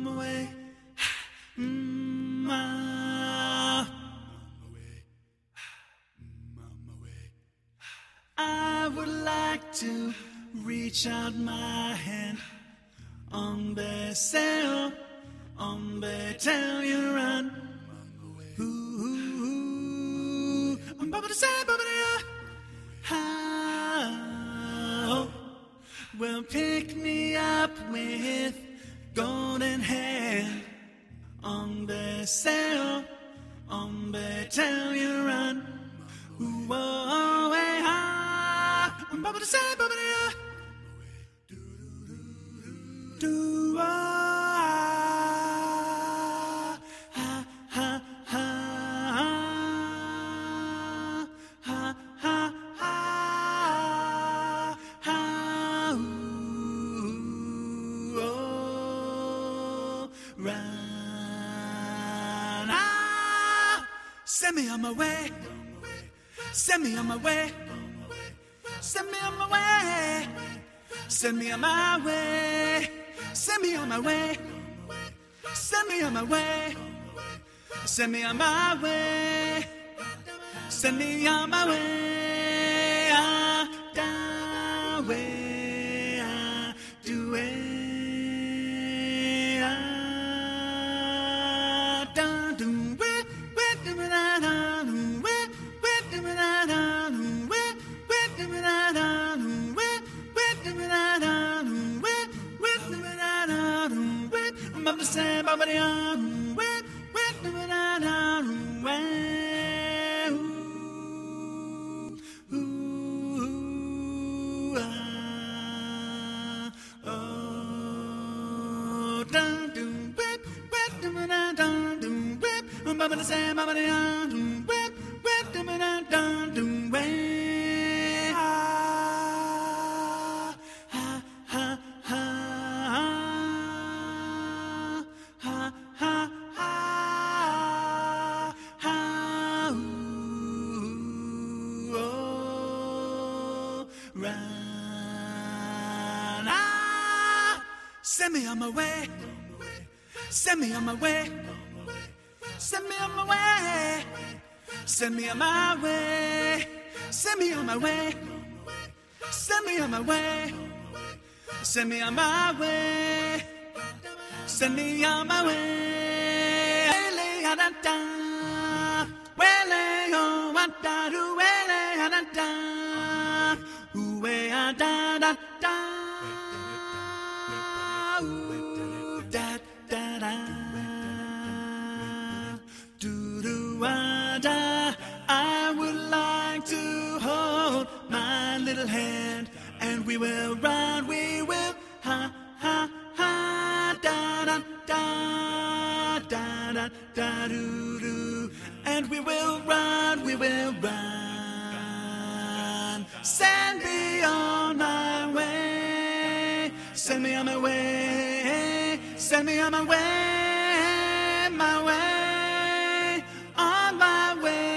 way. I would like to reach out my hand on the sail, on the tell you run. Ooh, I'm bubble to say, bubble to how will pick me up with golden hand on the sail, on the tell you run. Ooh, oh, hey, ha, I'm bubble to say, bubble to do, ha, ha, ha, ha, ha, ha, ooh, oh, run, ah, send me on my way, send me on my way, send me on my way, send me on my way, send me on my way, send me on my way, send me on my way, send me on my way, ah, down way, ah, do it, ah, down, do it, with the banana, with the banana, with the banana, with the banana, with the banana, with I'm the same, but with the banana, ooh, ah, oh, down, do with the banana, do with I'm the same, but with the banana, do way, ah, ha, ha, ha, ha, ha, ha, ha, ooh, oh, run, ah, send me on my way, send me on my way, send me on my way, send me on my way, send me on my way, send me on my way, send me on my way, send me on my way. Wele da da, wele oh da do wele da da, uwe da da da, ooh da da da, do do da. I would like to hold my little hand, and we will run, we will ha ha ha da da da da da da do do, and we will run, we will run. Send me on my way, send me on my way, send me on my way, my way, on my way.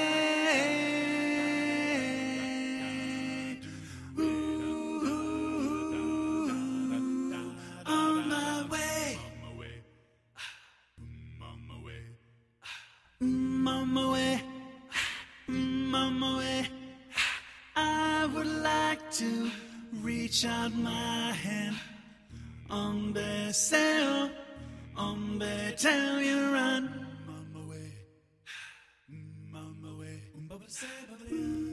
Mama way, mama way. I would like to reach out my hand on the sail, on the tell you run. Mama way, mama way.